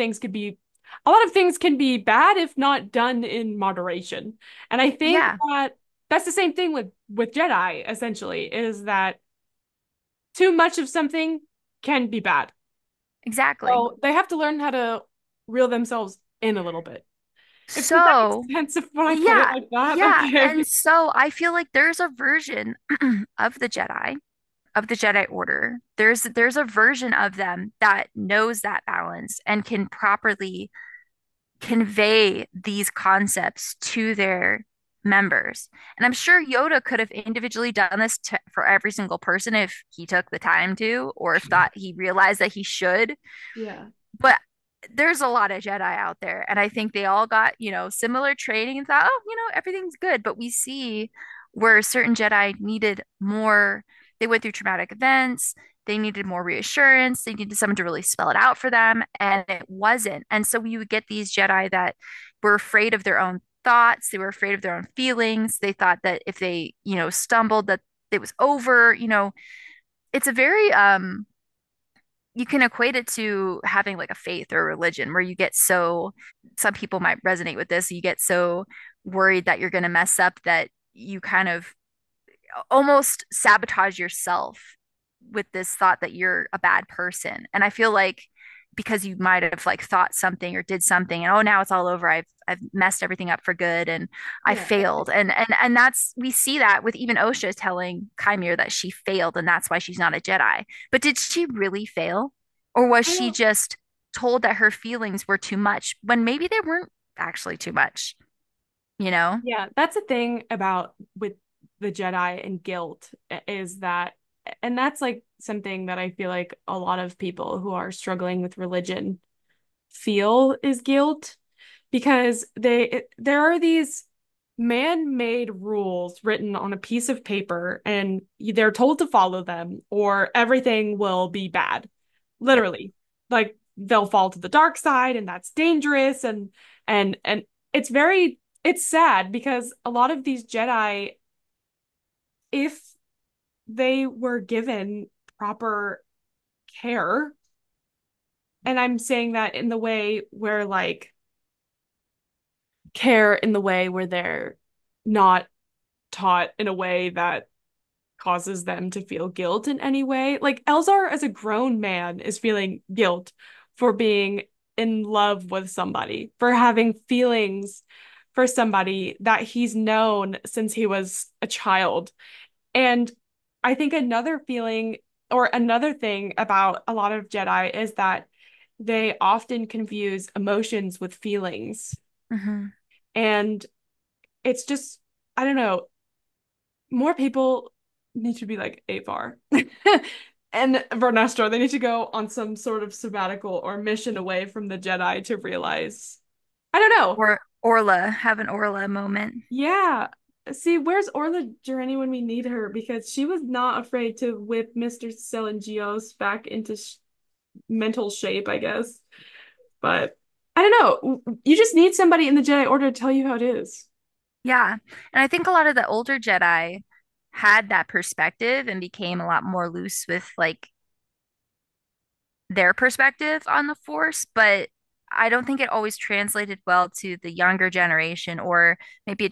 a lot of things can be bad if not done in moderation. And I think Yeah. that that's the same thing with Jedi, essentially, is that too much of something can be bad. Exactly. So they have to learn how to reel themselves in a little bit. Does that make So, sense if when I put it yeah. like that? Yeah. Okay. And so I feel like there's a version of the Jedi of the Jedi Order. There's a version of them that knows that balance and can properly convey these concepts to their members. And I'm sure Yoda could have individually done this for every single person if he took the time to, or if thought he realized that he should. Yeah. But there's a lot of Jedi out there, and I think they all got, similar training and thought, oh, everything's good. But we see where certain Jedi needed more, they went through traumatic events, they needed more reassurance, they needed someone to really spell it out for them, and it wasn't. And so you would get these Jedi that were afraid of their own thoughts, they were afraid of their own feelings, they thought that if they, stumbled, that it was over, it's a very you can equate it to having like a faith or a religion where you get so, some people might resonate with this, you get so worried that you're going to mess up that you kind of almost sabotage yourself with this thought that you're a bad person. And I feel like because you might have like thought something or did something and oh now it's all over. I've messed everything up for good and I Yeah. failed. And that's, we see that with even Osha telling Chimere that she failed and that's why she's not a Jedi. But did she really fail? Or was I she don't, just told that her feelings were too much when maybe they weren't actually too much, you know? yeah, that's the thing about with the Jedi and guilt is that, and that's like something that I feel like a lot of people who are struggling with religion feel is guilt because there are these man-made rules written on a piece of paper and they're told to follow them or everything will be bad. Literally. Like they'll fall to the dark side and that's dangerous and it's very it's sad because a lot of these Jedi if they were given proper care, and I'm saying that in the way where like care in the way where they're not taught in a way that causes them to feel guilt in any way. Like Elzar as a grown man is feeling guilt for being in love with somebody, for having feelings for somebody that he's known since he was a child. And I think another feeling or another thing about a lot of Jedi is that they often confuse emotions with feelings. Hmm. And it's just, I don't know, more people need to be like Avar and Vernestor. They need to go on some sort of sabbatical or mission away from the Jedi to realize. I don't know. Or Orla, have an Orla moment. Yeah. See, where's Orla Jareni when we need her? Because she was not afraid to whip Mr. Selengios back into sh mental shape, I guess. But I don't know. You just need somebody in the Jedi Order to tell you how it is. Yeah. And I think a lot of the older Jedi had that perspective and became a lot more loose with like their perspective on the Force, but I don't think it always translated well to the younger generation, or maybe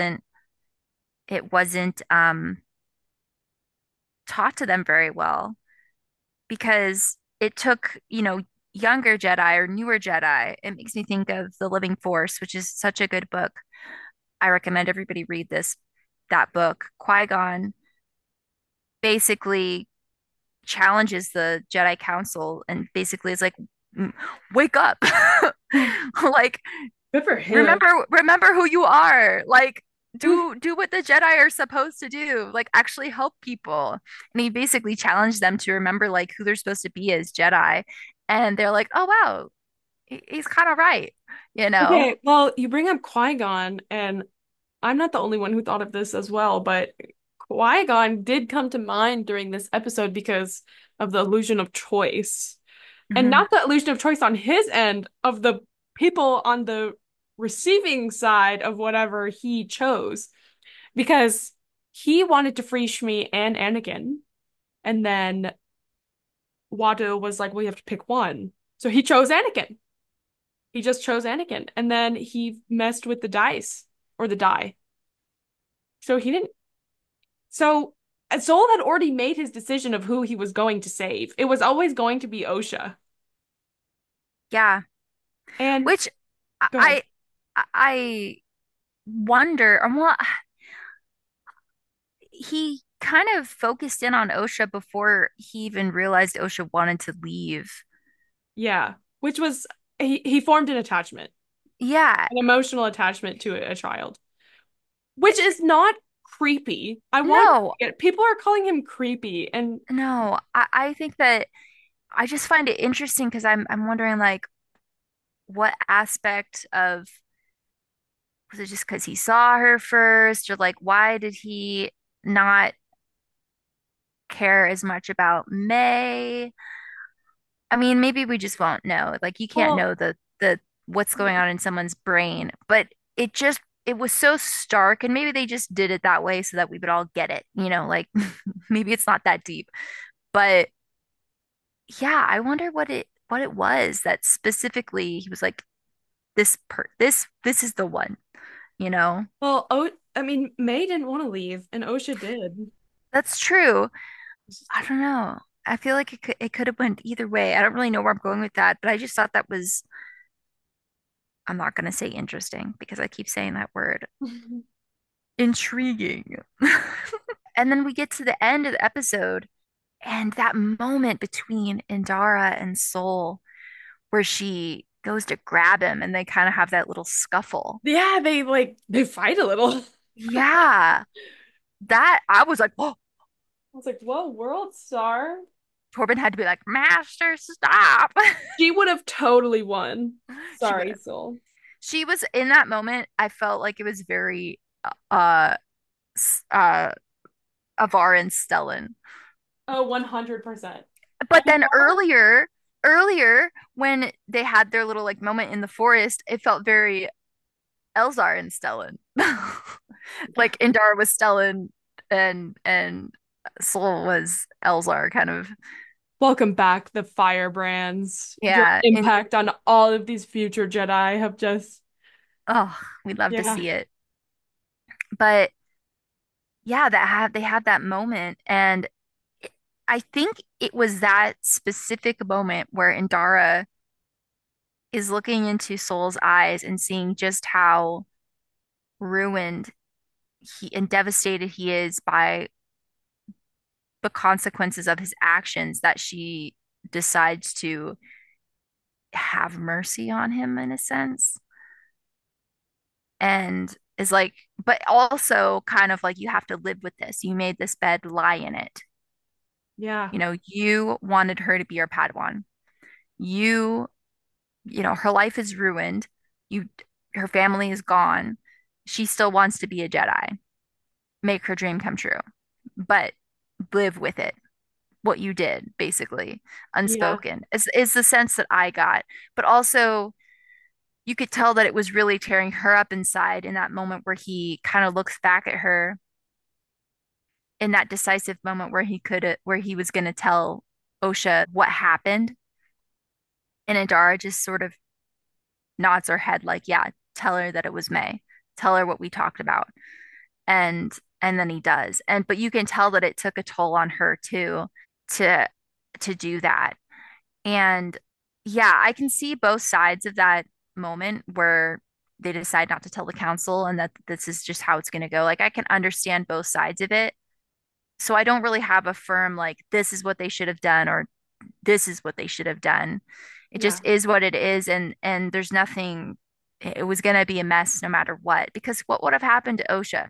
it wasn't taught to them very well because it took, younger Jedi or newer Jedi. It makes me think of The Living Force, which is such a good book. I recommend everybody read that book. Qui-Gon basically challenges the Jedi Council and basically is like, "Mm, wake up." Like, Good for him. remember who you are. Like, do what the Jedi are supposed to do. Like, actually help people. And he basically challenged them to remember like who they're supposed to be as Jedi. And they're like, oh wow, he's kind of right, you know? Okay, well, you bring up Qui-Gon, and I'm not the only one who thought of this as well, but Qui-Gon did come to mind during this episode because of the illusion of choice. And Hmm. not the illusion of choice on his end, of the people on the receiving side of whatever he chose. Because he wanted to free Shmi and Anakin. And then Watto was like, well, you have to pick one. So he chose Anakin. He just chose Anakin. And then he messed with the dice or the die. So he didn't. So Soul had already made his decision of who he was going to save. It was always going to be Osha. Yeah. And Which go ahead. I wonder, well, he kind of focused in on Osha before he even realized Osha wanted to leave. Yeah. Which was he formed an attachment, Yeah, an emotional attachment to a child, which is not creepy. I want no, people are calling him creepy and no. I think that I just find it interesting because I'm wondering like what aspect of was it just because he saw her first, or like why did he not care as much about May? I mean, maybe we just won't know. Like you can't well, know the what's going on in someone's brain, but it was so stark and maybe they just did it that way so that we would all get it, like maybe it's not that deep. But yeah, I wonder what it was that specifically he was like this is the one, you know? I mean, May didn't want to leave and Osha did. That's true. I don't know. I feel like it could have went either way. I don't really know where I'm going with that, but I just thought that was I'm not going to say interesting because I keep saying that word. Intriguing. And then we get to the end of the episode, and that moment between Indara and Soul where she goes to grab him and they kind of have that little scuffle. Yeah, they fight a little. Yeah, that I was like, oh, I was like, whoa, World Star. Torben had to be like, Master, stop. She would have totally won. She would Sorry, have. Soul. She was in that moment. I felt like it was very uh uh Avar and Stellan. Oh, 100%. But And then earlier when they had their little like moment in the forest, it felt very Elzar and Stellan. Like Indar was Stellan and Soul was Elzar kind of. Welcome back, the Firebrands. Your Yeah, and impact on all of these future Jedi have just, oh, we'd love to yeah, see it. But yeah, they had that moment, and it- I think it was that specific moment where Indara is looking into Soul's eyes and seeing just how ruined he and devastated he is by the consequences of his actions that she decides to have mercy on him in a sense and is like, but also kind of like, you have to live with this. You made this bed, lie in it. yeah, You know, you wanted her to be your Padawan. You, you know, her life is ruined. You, her family is gone. She still wants to be a Jedi. Make her dream come true, but live with it. What you did, basically, yeah, unspoken, is the sense that I got. But also, you could tell that it was really tearing her up inside in that moment where he kind of looks back at her in that decisive moment where he was going to tell Osha what happened. And Adara just sort of nods her head like, yeah, tell her that it was May. Tell her what we talked about. And and then he does. And but you can tell that it took a toll on her too to do that. And yeah, I can see both sides of that moment where they decide not to tell the council and that this is just how it's going to go. Like I can understand both sides of it. So I don't really have a firm like this is what they should have done or this is what they should have done. It yeah. just is what it is and there's nothing it was going to be a mess no matter what because what would have happened to OSHA?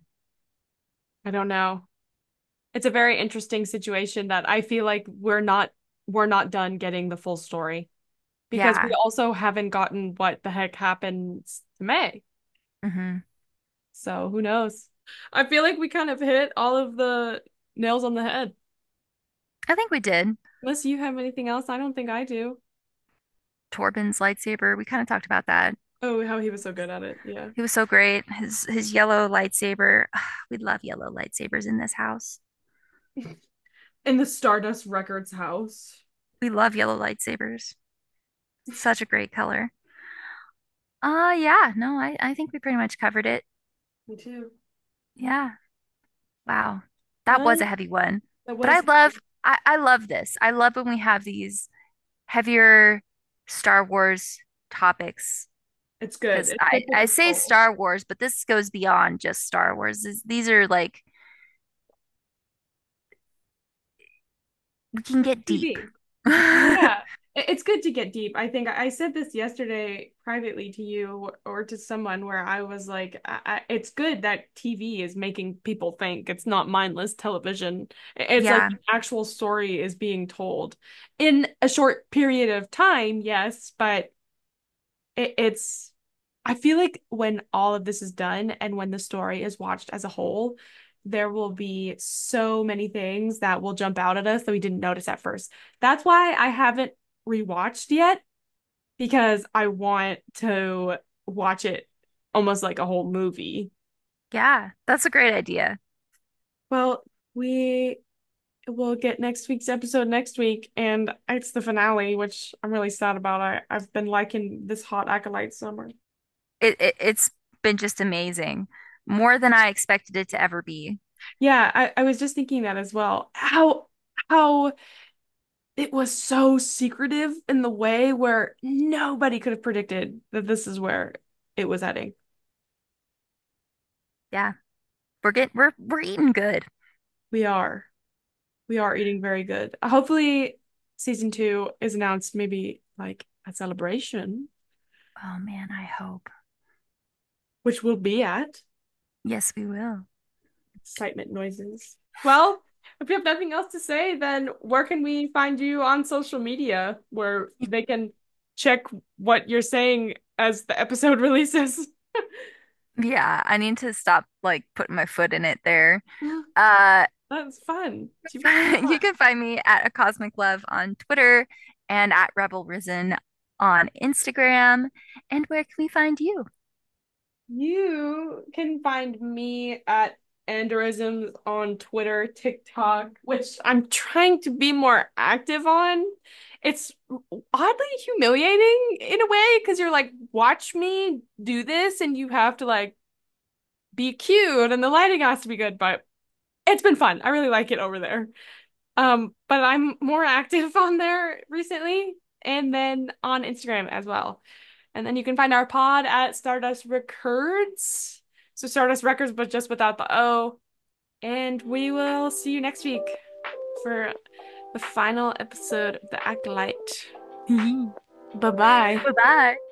I don't know. It's a very interesting situation that I feel like we're not done getting the full story because we Yeah. also haven't gotten what the heck happens to May. Hmm. So who knows? I feel like we kind of hit all of the nails on the head. I think we did. Unless you have anything else, I don't think I do. Torben's lightsaber, we kind of talked about that. Oh, how he was so good at it. Yeah. He was so great. His yellow lightsaber. We love yellow lightsabers in this house. In the Stardust Records house. We love yellow lightsabers. Such a great color. Yeah, no, I think we pretty much covered it. Me too. Yeah. Wow. That was a Well, heavy one. that But was I love this. I love when we have these heavier Star Wars topics it's good. because It's good for I the say soul. Star Wars, but this goes beyond just Star Wars. These are like we can get deep. TV. Yeah, it's good to get deep. I think I said this yesterday privately to you or to someone where I was like, it's good that TV is making people think. It's not mindless television. It's like Yeah. an actual story is being told in a short period of time, yes, but it's, I feel like when all of this is done and when the story is watched as a whole, there will be so many things that will jump out at us that we didn't notice at first. That's why I haven't rewatched yet because I want to watch it almost like a whole movie. Yeah, that's a great idea. Well, we will get next week's episode next week, and it's the finale, which I'm really sad about. I've been liking this Hot Acolyte summer. It's been just amazing. More than I expected it to ever be. Yeah, I was just thinking that as well. How it was so secretive in the way where nobody could have predicted that this is where it was heading. Yeah. We're eating good. We are. We are eating very good. Hopefully, season two is announced maybe like a celebration, Oh man, I hope. which we'll be at. Yes, we will. Excitement noises. Well, if you have nothing else to say, then where can we find you on social media where they can check what you're saying as the episode releases? Yeah, I need to stop like putting my foot in it there. Uh, That's fun. Too much you fun. can find me at A Cosmic Love on Twitter and at Rebel Risen on Instagram. And where can we find you? You can find me at Andorisms on Twitter, TikTok, which I'm trying to be more active on. It's oddly humiliating in a way because you're like, watch me do this, and you have to like be cute and the lighting has to be good, but it's been fun. I really like it over there. But I'm more active on there recently and then on Instagram as well. And then you can find our pod at Stardust Records. So Stardust Records, but just without the O. And we will see you next week for the final episode of The Acolyte. Bye bye. Bye bye.